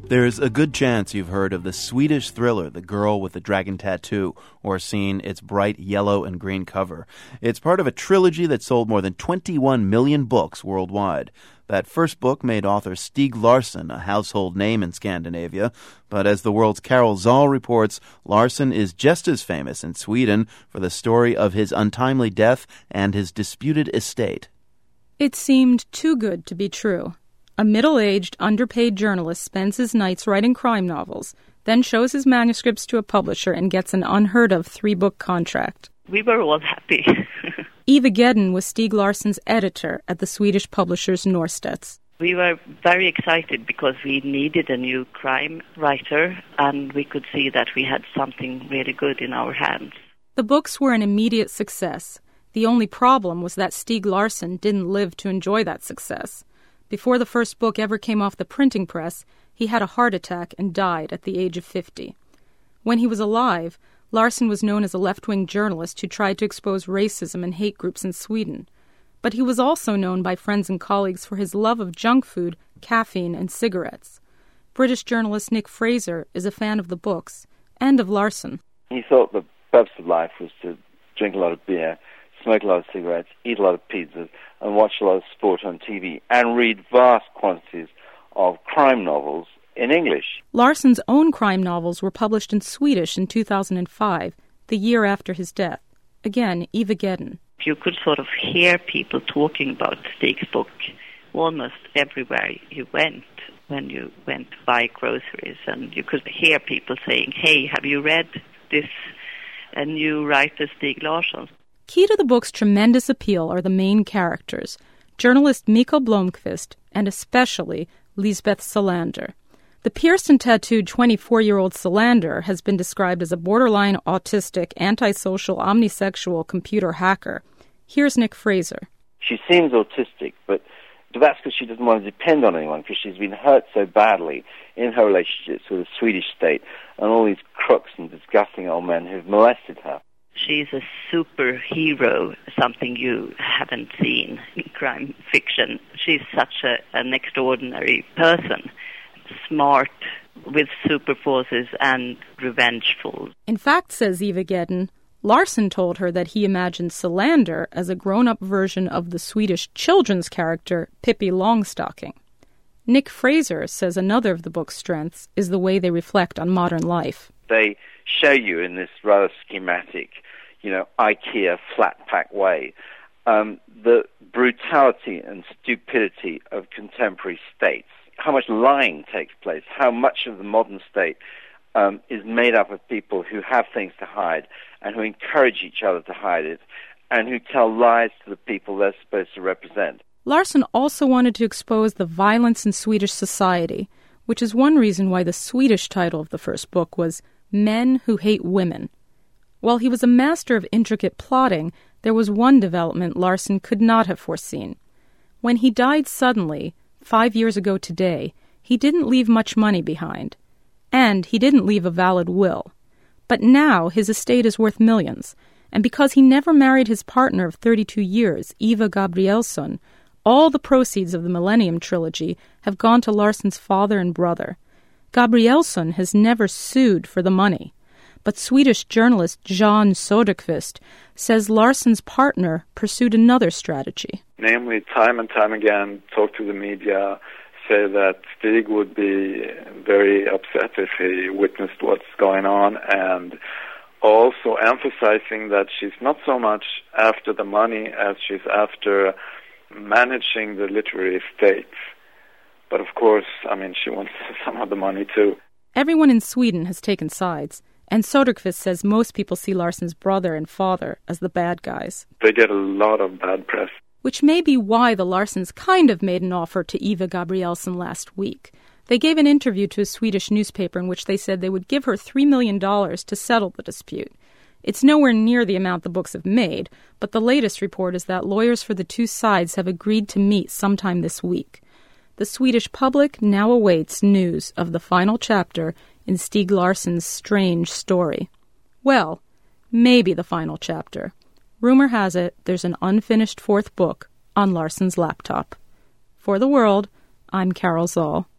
There's a good chance you've heard of the Swedish thriller The Girl with the Dragon Tattoo, or seen its bright yellow and green cover. It's part of a trilogy that sold more than 21 million books worldwide. That first book made author Stieg Larsson a household name in Scandinavia, but as the world's Carol Zahl reports, Larsson is just as famous in Sweden for the story of his untimely death and his disputed estate. It seemed too good to be true. A middle-aged, underpaid journalist spends his nights writing crime novels, then shows his manuscripts to a publisher and gets an unheard-of 3-book contract. We were all happy. Eva Gedden was Stieg Larsson's editor at the Swedish publishers Norstedts. We were very excited because we needed a new crime writer, and we could see that we had something really good in our hands. The books were an immediate success. The only problem was that Stieg Larsson didn't live to enjoy that success. Before the first book ever came off the printing press, he had a heart attack and died at the age of 50. When he was alive, Larsson was known as a left-wing journalist who tried to expose racism and hate groups in Sweden. But he was also known by friends and colleagues for his love of junk food, caffeine, and cigarettes. British journalist Nick Fraser is a fan of the books and of Larsson. He thought the purpose of life was to drink a lot of beer, smoke a lot of cigarettes, eat a lot of pizzas, and watch a lot of sport on TV, and read vast quantities of crime novels in English. Larsson's own crime novels were published in Swedish in 2005, the year after his death. Again, Eva Gedden. You could sort of hear people talking about Stieg's book almost everywhere you went when you went to buy groceries, and you could hear people saying, "Hey, have you read this new writer Stieg Larsson?" Key to the book's tremendous appeal are the main characters, journalist Mikael Blomqvist and especially Lisbeth Salander. The pierced and tattooed 24-year-old Salander has been described as a borderline autistic, antisocial, omnisexual computer hacker. Here's Nick Fraser. She seems autistic, but that's because she doesn't want to depend on anyone, because she's been hurt so badly in her relationships with the Swedish state and all these crooks and disgusting old men who've molested her. She's a superhero, something you haven't seen in crime fiction. She's such an extraordinary person, smart, with super forces, and revengeful. In fact, says Eva Gedden, Larsson told her that he imagined Salander as a grown-up version of the Swedish children's character Pippi Longstocking. Nick Fraser says another of the book's strengths is the way they reflect on modern life. They show you in this rather schematic, IKEA flat-pack way, the brutality and stupidity of contemporary states, how much lying takes place, how much of the modern state is made up of people who have things to hide and who encourage each other to hide it and who tell lies to the people they're supposed to represent. Larsson also wanted to expose the violence in Swedish society, which is one reason why the Swedish title of the first book was Men Who Hate Women. While he was a master of intricate plotting, there was one development Larsson could not have foreseen. When he died suddenly, 5 years ago today, he didn't leave much money behind. And he didn't leave a valid will. But now his estate is worth millions, and because he never married his partner of 32 years, Eva Gabrielsson, all the proceeds of the Millennium Trilogy have gone to Larsson's father and brother. Gabrielsson has never sued for the money. But Swedish journalist Jan Söderqvist says Larsson's partner pursued another strategy. Namely, time and time again, talk to the media, say that Stieg would be very upset if he witnessed what's going on, and also emphasizing that she's not so much after the money as she's after managing the literary estate. But of course, she wants some of the money too. Everyone in Sweden has taken sides, and Söderqvist says most people see Larsson's brother and father as the bad guys. They get a lot of bad press. Which may be why the Larssons kind of made an offer to Eva Gabrielsson last week. They gave an interview to a Swedish newspaper in which they said they would give her $3 million to settle the dispute. It's nowhere near the amount the books have made, but the latest report is that lawyers for the two sides have agreed to meet sometime this week. The Swedish public now awaits news of the final chapter in Stieg Larsson's strange story. Well, maybe the final chapter. Rumor has it there's an unfinished fourth book on Larsson's laptop. For The World, I'm Carol Zahl.